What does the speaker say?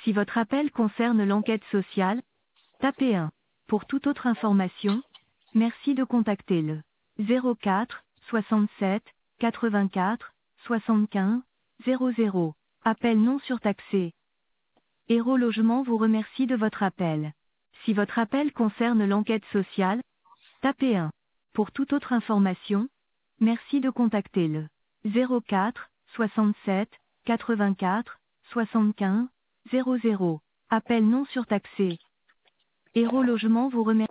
Si votre appel concerne l'enquête sociale, tapez 1. Pour toute autre information, merci de contacter le 04 67 84 75 00. Appel non surtaxé. Héros Logement vous remercie de votre appel. Si votre appel concerne l'enquête sociale, tapez 1. Pour toute autre information, merci de contacter le 04 67 84 75 00. Appel non surtaxé. Héros Logement vous remercie.